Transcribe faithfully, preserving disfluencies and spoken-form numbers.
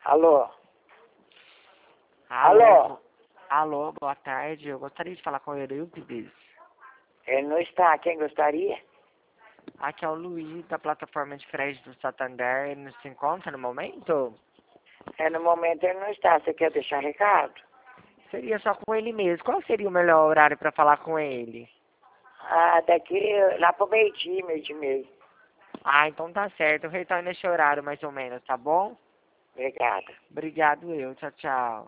Alô? Alô? Alô? bo- Alô, boa tarde. Eu gostaria de falar com o Eurípides. Ele não está. Quem gostaria? Aqui é o Luiz, da plataforma de crédito do Santander. Ele não se encontra no momento? É, no momento ele não está. Você quer deixar recado? Seria só com ele mesmo. Qual seria o melhor horário para falar com ele? Ah, daqui lá pro meio-dia, meio de meio. Ah, então tá certo. Eu retorno nesse horário mais ou menos, tá bom? Obrigada. Obrigado eu. Tchau, tchau.